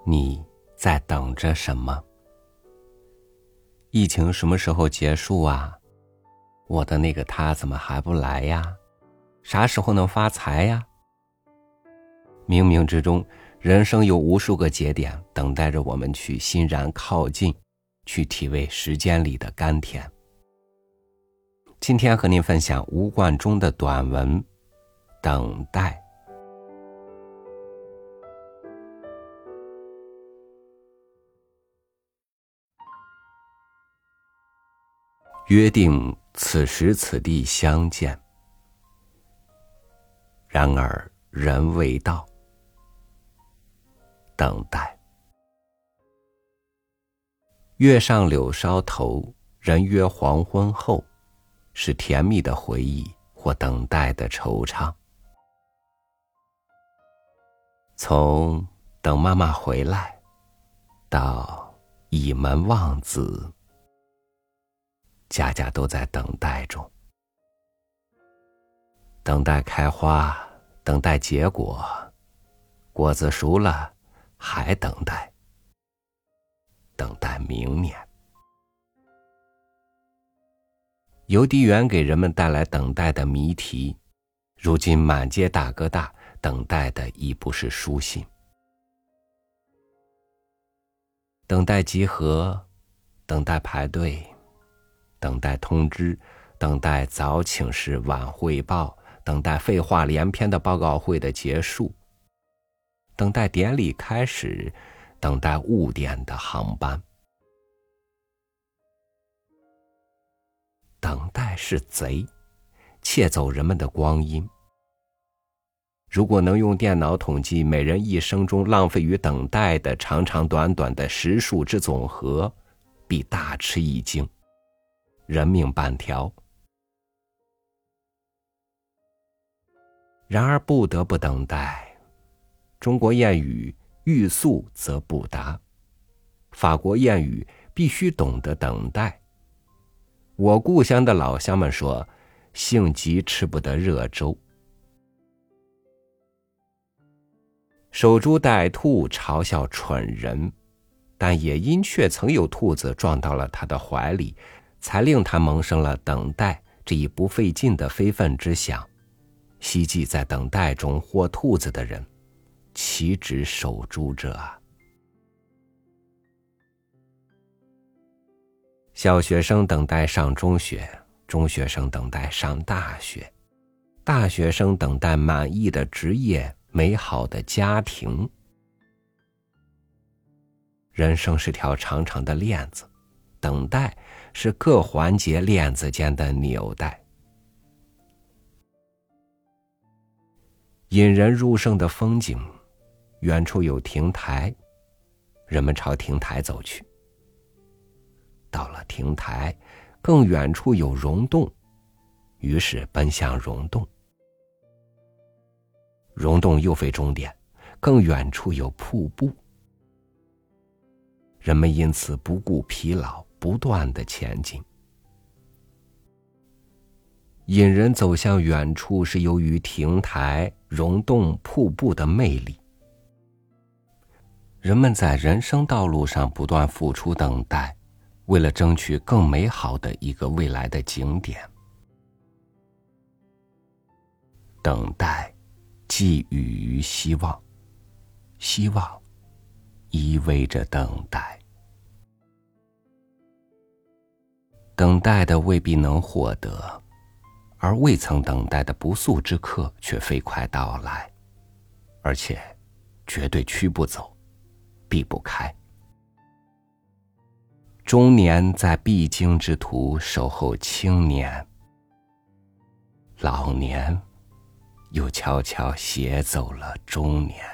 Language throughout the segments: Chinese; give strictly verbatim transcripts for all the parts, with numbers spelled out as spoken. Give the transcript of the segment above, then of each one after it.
你在等着什么？疫情什么时候结束啊？我的那个他怎么还不来呀？啥时候能发财呀？冥冥之中，人生有无数个节点等待着我们去欣然靠近，去体味时间里的甘甜。今天和您分享吴冠中的短文《等待》。约定此时此地相见，然而人未到。等待。月上柳梢头，人约黄昏后，是甜蜜的回忆或等待的惆怅。从等妈妈回来到倚门望子，家家都在等待中。等待开花，等待结果，果子熟了还等待，等待明年。邮递员给人们带来等待的谜题，如今满街大哥大，等待的已不是书信。等待集合，等待排队，等待通知，等待早请示晚汇报，等待废话连篇的报告会的结束，等待典礼开始，等待误点的航班。等待是贼，窃走人们的光阴。如果能用电脑统计每人一生中浪费于等待的长长短短的时数之总和，必大吃一惊，人命半条。然而不得不等待。中国谚语欲速则不达，法国谚语必须懂得等待。我故乡的老乡们说，性急吃不得热粥。守株待兔嘲笑蠢人，但也因却曾有兔子撞到了他的怀里，才令他萌生了等待这一不费劲的非分之想。希冀在等待中获兔子的人，岂止守株者啊！小学生等待上中学，中学生等待上大学，大学生等待满意的职业，美好的家庭。人生是条长长的链子，等待是各环节链子间的纽带。引人入胜的风景，远处有亭台，人们朝亭台走去。到了亭台，更远处有溶洞，于是奔向溶洞。溶洞又非终点，更远处有瀑布。人们因此不顾疲劳，不断地前进。引人走向远处是由于亭台、溶洞、瀑布的魅力。人们在人生道路上不断付出等待，为了争取更美好的一个未来的景点。等待寄予于希望，希望依偎着等待。等待的未必能获得，而未曾等待的不速之客却飞快到来，而且绝对驱不走，避不开。中年在必经之途守候青年，老年又悄悄携走了中年。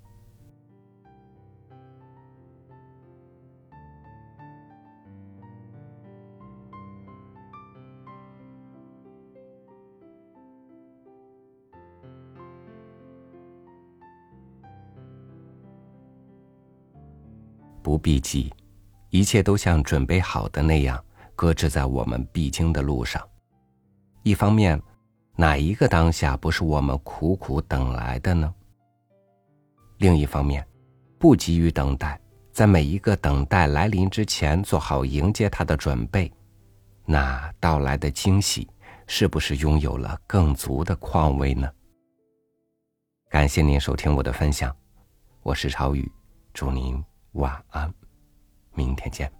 不必急，一切都像准备好的那样搁置在我们必经的路上。一方面，哪一个当下不是我们苦苦等来的呢？另一方面， 不急于等待，在每一个等待来临之前做好迎接它的准备，那到来的惊喜是不是拥有了更足的况味呢？感谢您收听我的分享，我是超宇，祝您晚安，明天见。